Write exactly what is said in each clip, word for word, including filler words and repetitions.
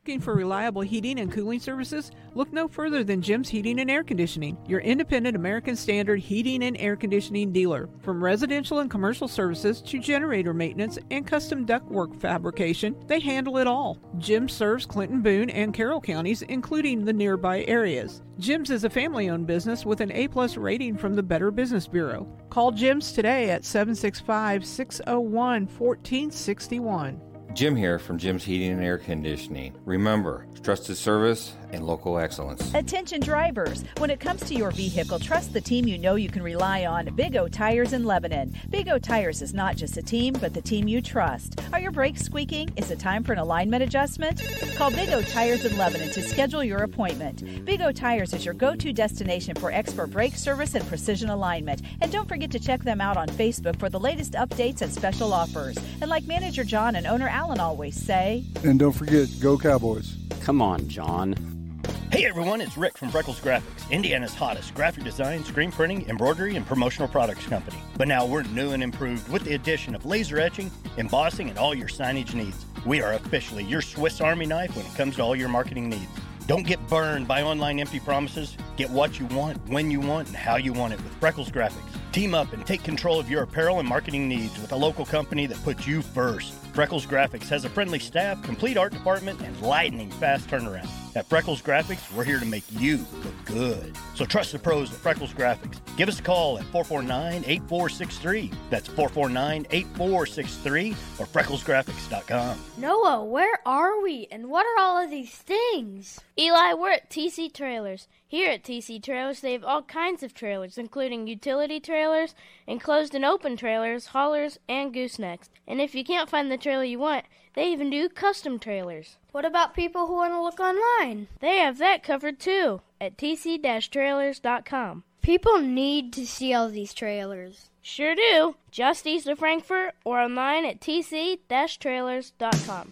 Looking for reliable heating and cooling services? Look no further than Jim's Heating and Air Conditioning, your independent American Standard heating and air conditioning dealer. From residential and commercial services to generator maintenance and custom ductwork fabrication, they handle it all. Jim serves Clinton, Boone, and Carroll counties, including the nearby areas. Jim's is a family-owned business with an A-plus rating from the Better Business Bureau. Call Jim's today at seven six five, six oh one, one four six one. Jim here from Jim's Heating and Air Conditioning. Remember, trusted service and local excellence. Attention drivers, when it comes to your vehicle, trust the team you know you can rely on, Big O Tires in Lebanon. Big O Tires is not just a team, but the team you trust. Are your brakes squeaking? Is it time for an alignment adjustment? Call Big O Tires in Lebanon to schedule your appointment. Big O Tires is your go-to destination for expert brake service and precision alignment. And don't forget to check them out on Facebook for the latest updates and special offers. And like Manager John and owner Alan always say, and don't forget, go Cowboys. Come on, John. Hey everyone, it's Rick from Freckles Graphics, Indiana's hottest graphic design, screen printing, embroidery, and promotional products company. But now we're new and improved with the addition of laser etching, embossing, and all your signage needs. We are officially your Swiss Army knife when it comes to all your marketing needs. Don't get burned by online empty promises. Get what you want, when you want, and how you want it with Freckles Graphics. Team up and take control of your apparel and marketing needs with a local company that puts you first. Freckles Graphics has a friendly staff, complete art department, and lightning fast turnaround. At Freckles Graphics, we're here to make you look good. So trust the pros at Freckles Graphics. Give us a call at four four nine, eight four six three. That's four four nine, eight four six three or freckles graphics dot com. Noah, where are we? And what are all of these things? Eli, we're at T C Trailers. Here at T C Trailers, they have all kinds of trailers, including utility trailers, enclosed and open trailers, haulers, and goosenecks. And if you can't find the trailer you want, they even do custom trailers. What about people who want to look online? They have that covered too at t c trailers dot com. People need to see all these trailers. Sure do. Just east of Frankfort or online at t c trailers dot com.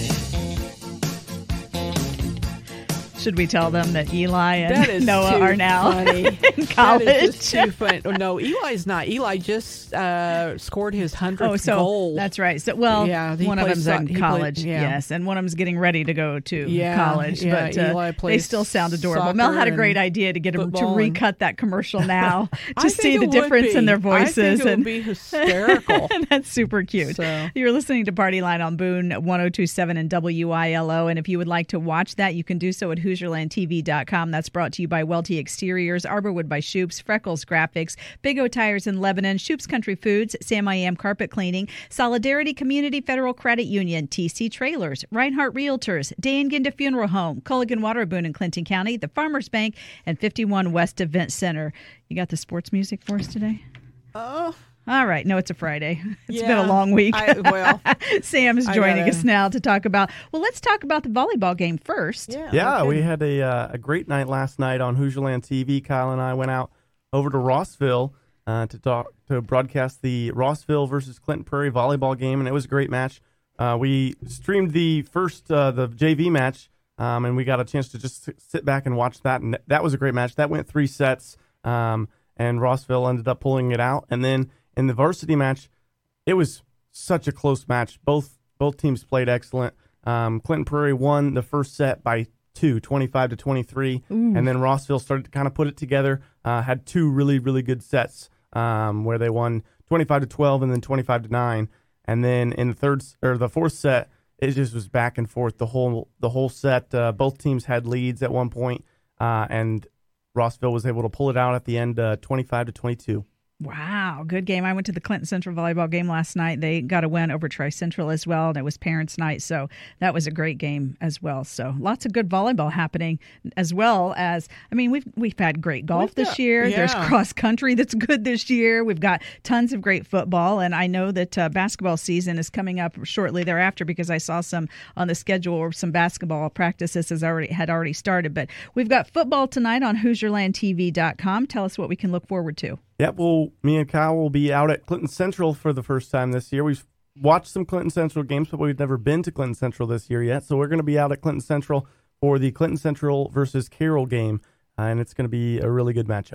Should we tell them that Eli and That is Noah too are now funny. in college? That is just too funny. Oh, no, Eli's not. Eli just uh, scored his hundredth oh, so goal. That's right. So, well, yeah, one of plays, them's in he college, played, yeah. yes, and one of them's getting ready to go to yeah, college. Yeah, but uh, Eli they plays still sound adorable. Mel had a great idea to get them to recut that commercial now to see the difference in their voices. I think it and would be hysterical. That's super cute. So. You're listening to Party Line on Boone one oh two point seven and W I L O, and if you would like to watch that, you can do so at hoosier land t v dot com. That's brought to you by Welty Exteriors, Arborwood by Shoops, Freckles Graphics, Big O Tires in Lebanon, Shoops Country Foods, Sam I Am Carpet Cleaning, Solidarity Community Federal Credit Union, T C Trailers, Reinhardt Realtors, Day and Ginda Funeral Home, Culligan Water, Boone and Clinton County, the Farmers Bank, and fifty-one West Event Center. You got the sports music for us today? Oh. All right. No, it's a Friday. It's yeah, been a long week. I, well, Sam is joining gotta... us now to talk about, well, let's talk about the volleyball game first. Yeah, yeah okay. we had a uh, a great night last night on Hoosierland T V. Kyle and I went out over to Rossville uh, to talk to broadcast the Rossville versus Clinton Prairie volleyball game, and it was a great match. Uh, we streamed the first, uh, the J V match, um, and we got a chance to just sit back and watch that, and that was a great match. That went three sets, um, and Rossville ended up pulling it out, and then in the varsity match, it was such a close match. Both both teams played excellent. Um, Clinton Prairie won the first set by two, twenty-five to twenty-three, Ooh. And then Rossville started to kind of put it together. Uh, had two really really good sets um, where they won twenty-five to twelve and then twenty-five to nine. And then in the third or the fourth set, it just was back and forth the whole the whole set. Uh, both teams had leads at one point, uh, and Rossville was able to pull it out at the end, uh, twenty-five to twenty-two. Wow, good game. I went to the Clinton Central volleyball game last night. They got a win over Tri Central as well, and it was parents' night, so that was a great game as well. So lots of good volleyball happening, as well as, I mean, we've we've had great golf we've this got, year. Yeah. There's cross country that's good this year. We've got tons of great football, and I know that uh, basketball season is coming up shortly thereafter because I saw some on the schedule or some basketball practices has already had already started. But we've got football tonight on hoosier land t v dot com. Tell us what we can look forward to. Yeah, well, me and Kyle will be out at Clinton Central for the first time this year. We've watched some Clinton Central games, but we've never been to Clinton Central this year yet. So we're going to be out at Clinton Central for the Clinton Central versus Carroll game, uh, and it's going to be a really good matchup.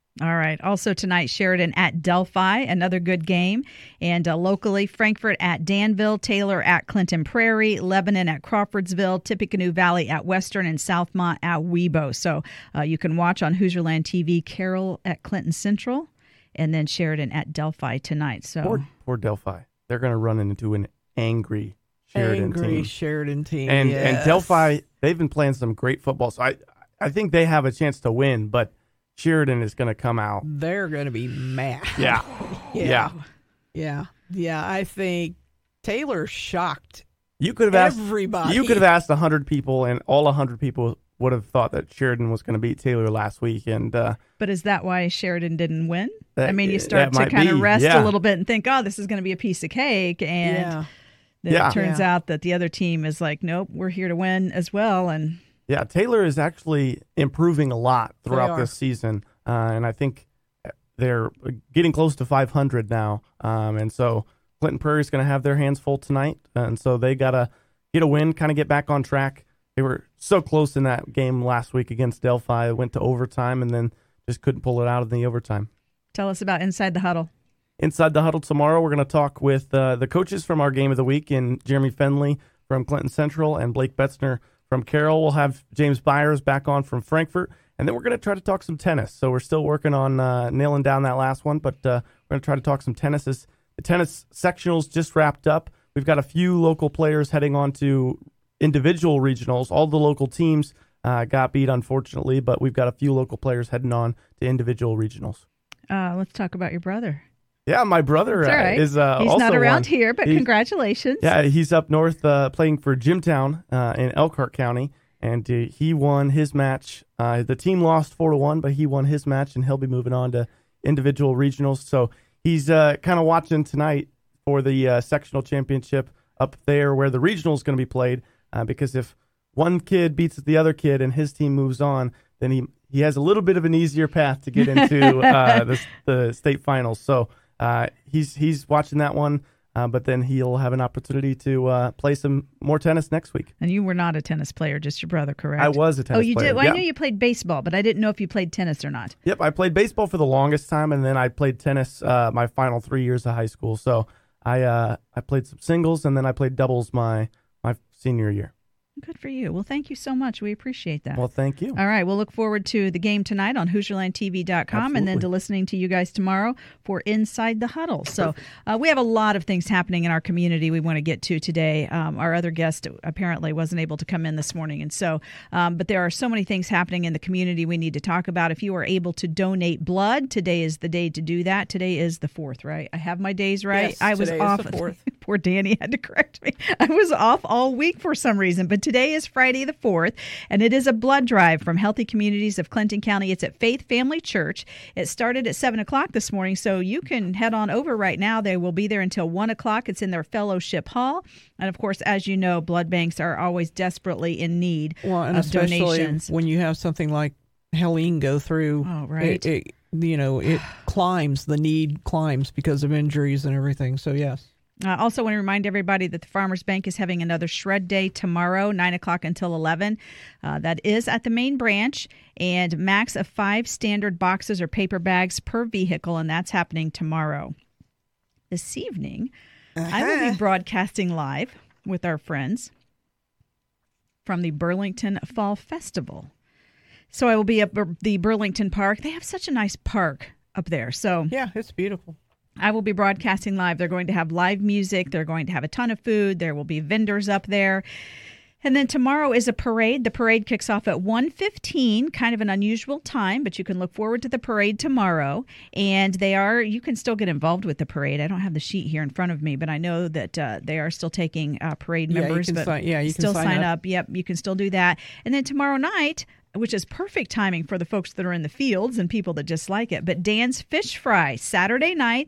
All right. Also tonight, Sheridan at Delphi, another good game. And uh, locally, Frankfort at Danville, Taylor at Clinton Prairie, Lebanon at Crawfordsville, Tippecanoe Valley at Western, and Southmont at Webo. So uh, you can watch on Hoosierland T V Carroll at Clinton Central, and then Sheridan at Delphi tonight. So Poor, poor Delphi. They're going to run into an angry Sheridan Angry team. Sheridan team. And, yes. and Delphi, they've been playing some great football. So I, I think they have a chance to win, but Sheridan is going to come out. They're going to be mad. Yeah. yeah. Yeah. Yeah. Yeah. I think Taylor shocked You could have asked everybody. You could have asked one hundred people, and all one hundred people would have thought that Sheridan was going to beat Taylor last week. And uh, But is that why Sheridan didn't win? That- I mean, you that start to might kind of be, rest yeah. a little bit and think, oh, this is going to be a piece of cake. And Yeah. then Yeah. it turns Yeah. out that the other team is like, nope, we're here to win as well. And yeah, Taylor is actually improving a lot They throughout are. this season. Uh, and I think they're getting close to five hundred now. Um, and so Clinton Prairie is going to have their hands full tonight. And so they got to get a win, kind of get back on track. They were so close in that game last week against Delphi. It went to overtime and then just couldn't pull it out in the overtime. tell us about Inside the Huddle. Inside the Huddle tomorrow, we're going to talk with uh, the coaches from our game of the week, in Jeremy Fenley from Clinton Central and Blake Betzner from Carroll. We'll have James Byers back on from Frankfort, and then we're going to try to talk some tennis. So we're still working on uh, nailing down that last one, but uh, we're going to try to talk some tennis. As the tennis sectionals just wrapped up. We've got a few local players heading on to individual regionals. All the local teams uh, got beat, unfortunately, but we've got a few local players heading on to individual regionals. Uh, let's talk about your brother. Yeah, my brother It's all uh, right. is uh, He's also not around one. here, but He's- congratulations. Yeah, he's up north uh, playing for Jimtown uh, in Elkhart County, and uh, he won his match. Uh, the team lost four to one, but he won his match, and he'll be moving on to individual regionals. So he's uh, kind of watching tonight for the uh, sectional championship up there where the regional is going to be played, uh, because if one kid beats the other kid and his team moves on, then he he has a little bit of an easier path to get into uh, the, the state finals. So uh, he's he's watching that one, uh, but then he'll have an opportunity to uh, play some more tennis next week. And you were not a tennis player, just your brother, correct? I was a tennis Oh, you player. did? Well, yeah. I knew you played baseball, but I didn't know if you played tennis or not. Yep, I played baseball for the longest time, and then I played tennis uh, my final three years of high school. So I uh, I played some singles, and then I played doubles my my senior year. Good for you. Well, thank you so much. We appreciate that. Well, thank you. All right. We'll look forward to the game tonight on Hoosierland T V dot com and then Absolutely. to listening to you guys tomorrow for Inside the Huddle. So uh, we have a lot of things happening in our community we want to get to today. Um, our other guest apparently wasn't able to come in this morning. And so, um, but there are so many things happening in the community we need to talk about. If you are able to donate blood, today is the day to do that. Today is the fourth, right? I have my days right. Yes, I was today is off. the fourth. Poor Danny had to correct me. I was off all week for some reason, but today is Friday the fourth, and it is a blood drive from Healthy Communities of Clinton County. It's at Faith Family Church. It started at seven o'clock this morning, so you can head on over right now. They will be there until one o'clock. It's in their fellowship hall. And, of course, as you know, blood banks are always desperately in need Well, and of especially donations. when you have something like Helene go through. Oh, right. It, it, you know, it climbs, the need climbs because of injuries and everything. So, yes. I uh, also want to remind everybody that the Farmers Bank is having another shred day tomorrow, nine o'clock until eleven. Uh, that is at the main branch, and max of five standard boxes or paper bags per vehicle, and that's happening tomorrow. This evening, uh-huh. I will be broadcasting live with our friends from the Burlington Fall Festival. So I will be at the Burlington Park. They have such a nice park up there. So yeah, it's beautiful. I will be broadcasting live. They're going to have live music. They're going to have a ton of food. There will be vendors up there. And then tomorrow is a parade. The parade kicks off at one fifteen, kind of an unusual time, but you can look forward to the parade tomorrow. And they are, you can still get involved with the parade. I don't have the sheet here in front of me, but I know that uh, they are still taking uh, parade Yeah, members. you can but sign, yeah, you still can sign, sign up. up. Yep, you can still do that. And then tomorrow night, which is perfect timing for the folks that are in the fields and people that just like it. But Dan's Fish Fry, Saturday night,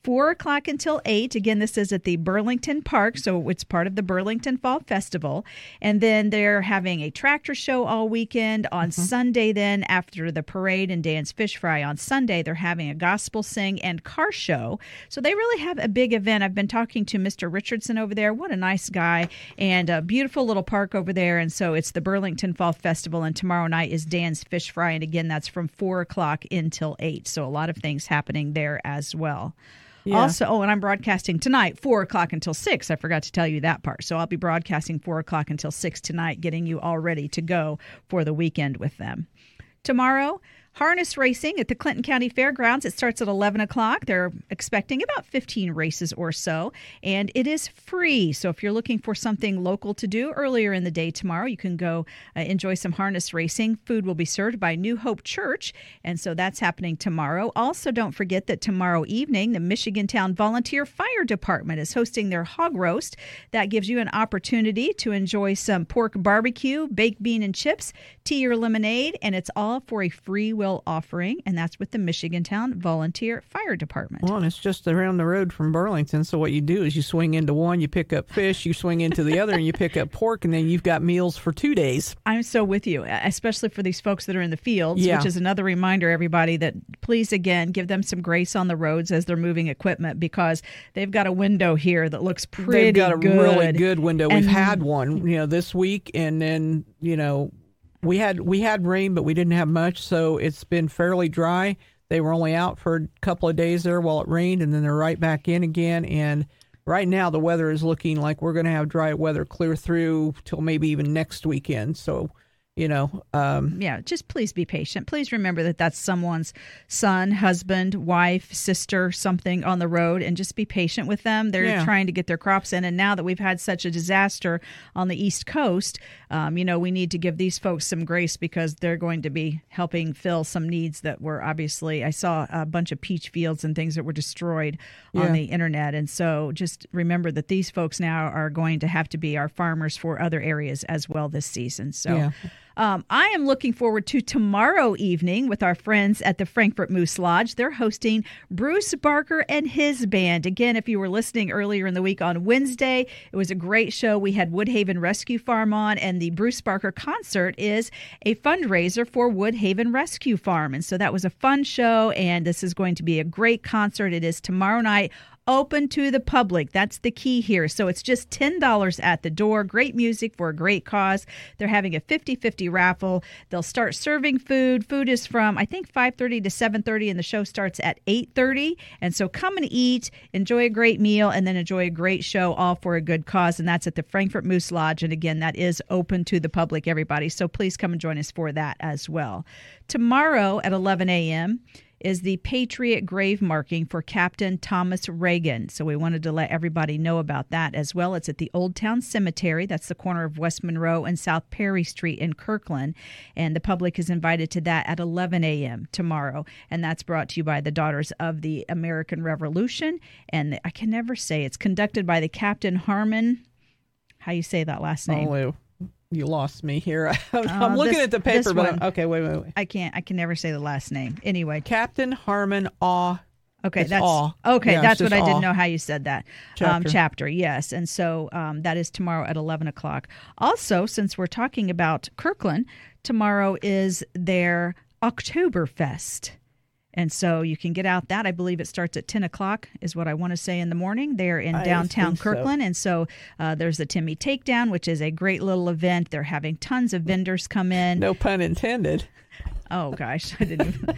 four o'clock until eight. Again, this is at the Burlington Park, so it's part of the Burlington Fall Festival. And then they're having a tractor show all weekend. On mm-hmm. Sunday, then, after the parade and Dan's Fish Fry on Sunday, they're having a gospel sing and car show. So they really have a big event. I've been talking to Mister Richardson over there. What a nice guy. And a beautiful little park over there. And so it's the Burlington Fall Festival, and tomorrow night is Dan's Fish Fry. And again, that's from four o'clock until eight. So a lot of things happening there as well. Yeah. Also, oh, and I'm broadcasting tonight, four o'clock until six. I forgot to tell you that part. So I'll be broadcasting four o'clock until six tonight, getting you all ready to go for the weekend with them. Tomorrow, harness racing at the Clinton County Fairgrounds. It starts at eleven o'clock. They're expecting about fifteen races or so, and it is free. So if you're looking for something local to do earlier in the day tomorrow, you can go uh, enjoy some harness racing. Food will be served by New Hope Church, and so that's happening tomorrow. Also, don't forget that tomorrow evening, the Michigantown Volunteer Fire Department is hosting their hog roast. That gives you an opportunity to enjoy some pork barbecue, baked bean and chips, tea or lemonade, and it's all for a free will offering, and that's with the Michigantown Volunteer Fire Department. Well, and it's just around the road from Burlington, so what you do is you swing into one, you pick up fish, you swing into the other, and you pick up pork, and then you've got meals for two days. I'm so with you, especially for these folks that are in the fields, yeah. which is another reminder, everybody, that please, again, give them some grace on the roads as they're moving equipment, because they've got a window here that looks pretty They've got a good. really good window. And We've had one, you know, this week, and then, you know, We had we had rain, but we didn't have much, so it's been fairly dry. They were only out for a couple of days there while it rained, and then they're right back in again. And right now the weather is looking like we're going to have dry weather clear through till maybe even next weekend. So, you know. Um, yeah, just please be patient. Please remember that that's someone's son, husband, wife, sister, something on the road, and just be patient with them. They're yeah. trying to get their crops in. And now that we've had such a disaster on the East Coast, um, you know, we need to give these folks some grace, because they're going to be helping fill some needs that were obviously, I saw a bunch of peach fields and things that were destroyed yeah. on the internet. And so just remember that these folks now are going to have to be our farmers for other areas as well this season. So. Yeah. Um, I am looking forward to tomorrow evening with our friends at the Frankfort Moose Lodge. They're hosting Bruce Barker and his band. Again, if you were listening earlier in the week on Wednesday, it was a great show. We had Woodhaven Rescue Farm on, and the Bruce Barker concert is a fundraiser for Woodhaven Rescue Farm. And so that was a fun show, and this is going to be a great concert. It is tomorrow night. Open to the public. That's the key here. So it's just ten dollars at the door. Great music for a great cause. They're having a fifty-fifty raffle. They'll start serving food. Food is from, I think, five thirty to seven thirty, and the show starts at eight thirty. And so come and eat, enjoy a great meal, and then enjoy a great show, all for a good cause. And that's at the Frankfort Moose Lodge. And again, that is open to the public, everybody. So please come and join us for that as well. Tomorrow at eleven a.m., is the Patriot grave marking for Captain Thomas Reagan. So we wanted to let everybody know about that as well. It's at the Old Town Cemetery. That's the corner of West Monroe and South Perry Street in Kirkland. And the public is invited to that at eleven a.m. tomorrow. And that's brought to you by the Daughters of the American Revolution. And I can never say, it's conducted by the Captain Harmon. How you say that last name? Oh, you lost me here. I'm uh, looking this, at the paper, but one, okay, wait, wait, wait. I can't. I can never say the last name. Anyway, Captain Harmon Awe. Okay, it's that's awe. okay. Yeah, that's what I awe. didn't know how you said that. Chapter. Um, chapter, yes, and so um, that is tomorrow at eleven o'clock. Also, since we're talking about Kirkland, tomorrow is their Oktoberfest. And so you can get out that. I believe it starts at ten o'clock is what I want to say in the morning. They're in I downtown think Kirkland. So. And so uh, there's the Timmy Takedown, which is a great little event. They're having tons of vendors come in. No pun intended. Oh, gosh. I didn't even,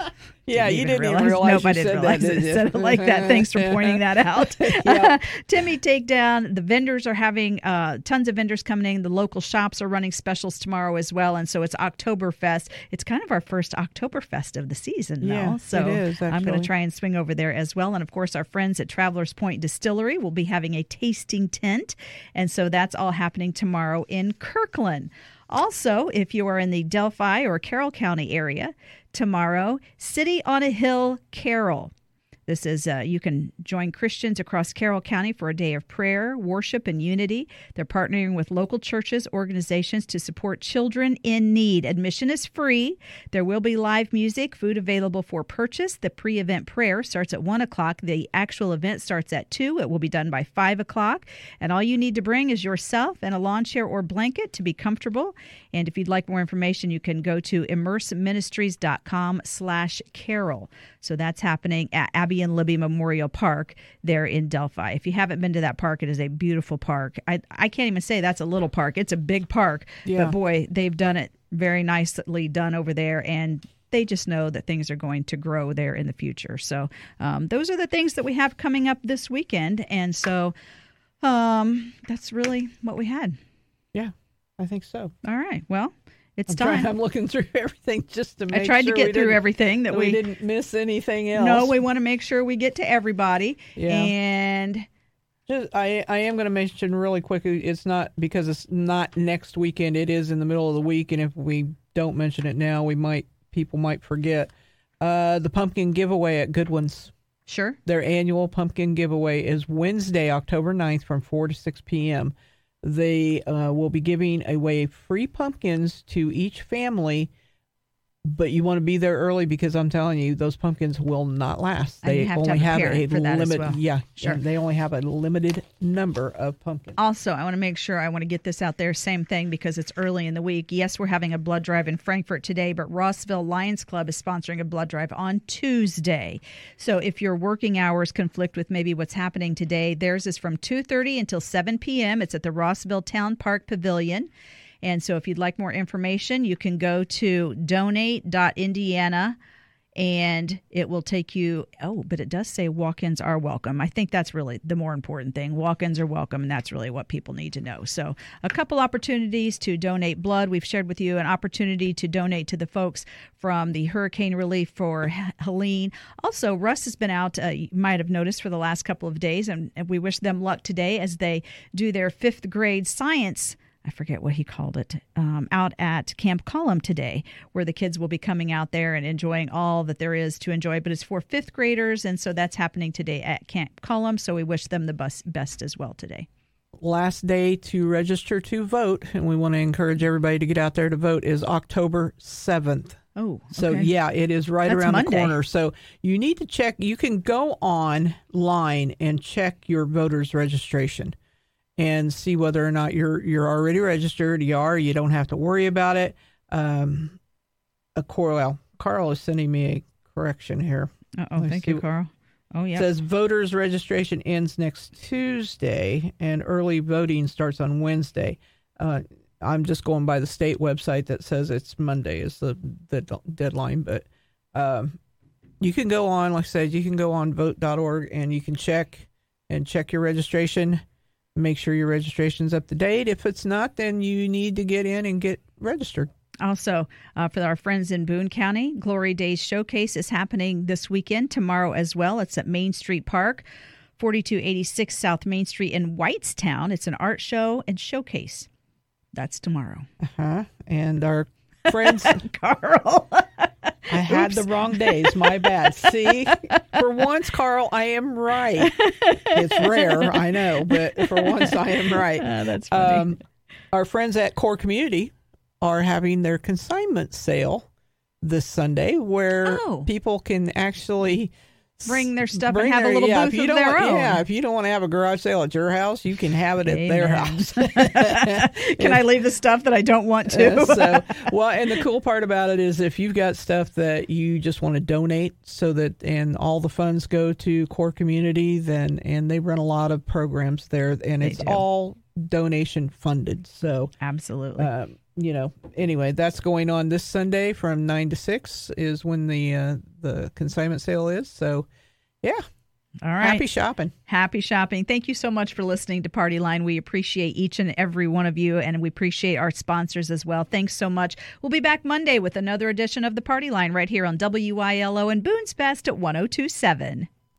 yeah, didn't you even didn't realize. even realize Nope, you I didn't said realize that, it. did you? Said it like that. Thanks for pointing that out. Yep. Timmy Takedown. The vendors are having uh, tons of vendors coming in. The local shops are running specials tomorrow as well. And so it's Oktoberfest. It's kind of our first Oktoberfest of the season now. Yeah, so it is, I'm going actually. to try and swing over there as well. And of course, our friends at Travelers Point Distillery will be having a tasting tent. And so that's all happening tomorrow in Kirkland. Also, if you are in the Delphi or Carroll County area, tomorrow, City on a Hill Carol. This is, uh, you can join Christians across Carroll County for a day of prayer, worship, and unity. They're partnering with local churches, organizations to support children in need. Admission is free. There will be live music, food available for purchase. The pre-event prayer starts at one o'clock. The actual event starts at two. It will be done by five o'clock. And all you need to bring is yourself and a lawn chair or blanket to be comfortable. And if you'd like more information, you can go to immerseministries.com slash Carol. So that's happening at Abby and Libby Memorial Park there in Delphi. If you haven't been to that park, it is a beautiful park. I, I can't even say that's a little park. It's a big park. Yeah. But boy, they've done it very nicely done over there, and they just know that things are going to grow there in the future. So um, those are the things that we have coming up this weekend. And so um, that's really what we had. Yeah, I think so. All right. Well, it's I'm time. Trying, I'm looking through everything just to make sure I tried sure to get we through didn't- everything that, that we, we didn't miss anything else. No, we want to make sure we get to everybody. Yeah. And Just, I, I am going to mention really quickly, it's not because it's not next weekend. It is in the middle of the week, and if we don't mention it now, we might people might forget. Uh, the pumpkin giveaway at Goodwin's. sure. Their annual pumpkin giveaway is Wednesday, October ninth from four to six p.m. They uh, will be giving away free pumpkins to each family, but you want to be there early because I'm telling you, those pumpkins will not last. And They you have to only have a have, parent a for that as limit. well. Yeah, Sure. and they only have a limited number of pumpkins. Also, I want to make sure I want to get this out there. Same thing because it's early in the week. Yes, we're having a blood drive in Frankfort today, but Rossville Lions Club is sponsoring a blood drive on Tuesday. So if your working hours conflict with maybe what's happening today, theirs is from two thirty until seven p.m. It's at the Rossville Town Park Pavilion. And so if you'd like more information, you can go to donate dot indiana and it will take you, oh, but it does say walk-ins are welcome. I think that's really the more important thing. Walk-ins are welcome, and that's really what people need to know. So a couple opportunities to donate blood. We've shared with you an opportunity to donate to the folks from the hurricane relief for Helene. Also, Russ has been out, uh, you might have noticed, for the last couple of days, and, and we wish them luck today as they do their fifth grade science I forget what he called it, um, out at Camp Column today, where the kids will be coming out there and enjoying all that there is to enjoy. But it's for fifth graders, and so that's happening today at Camp Column, so we wish them the bus- best as well today. Last day to register to vote, and we want to encourage everybody to get out there to vote, is October seventh. Oh, okay. So, yeah, it is right That's around Monday. the corner. So you need to check. You can go online and check your voter's registration and see whether or not you're you're already registered. You are. You don't have to worry about it. Um, a Carl, Carl is sending me a correction here. Uh-oh, Let's thank see. you, Carl. Oh, yeah. It says voters registration ends next Tuesday and early voting starts on Wednesday. Uh, I'm just going by the state website that says it's Monday is the, the deadline, but um, you can go on, like I said, you can go on vote dot org and you can check and check your registration. Make sure your registration's up to date. If it's not, then you need to get in and get registered. Also, uh, for our friends in Boone County, Glory Days Showcase is happening this weekend, tomorrow as well. It's at Main Street Park, forty-two eighty-six South Main Street in Whitestown. It's an art show and showcase. That's tomorrow. Uh-huh. And our friends... Carl. I had the wrong days. My bad. See, for once, Carl, I am right. It's rare, I know, but for once, I am right. Uh, that's funny. Um, our friends at Core Community are having their consignment sale this Sunday, where Oh. people can actually Bring their stuff bring and have their- a little yeah, booth if you of don't their want, own. Yeah, if you don't want to have a garage sale at your house, you can have it at their Amen. house. Can I leave the stuff that I don't want to? Uh, so, well, and the cool part about it is if you've got stuff that you just want to donate so that, and all the funds go to Core Community, then, and they run a lot of programs there, and They it's do. all donation funded. So, Absolutely. um, you know, anyway, that's going on this Sunday from nine to six is when the, uh, the consignment sale is. So, yeah. All right. Happy shopping. Happy shopping. Thank you so much for listening to Party Line. We appreciate each and every one of you, and we appreciate our sponsors as well. Thanks so much. We'll be back Monday with another edition of the Party Line right here on W I L O and Boone's Best at one oh two point seven.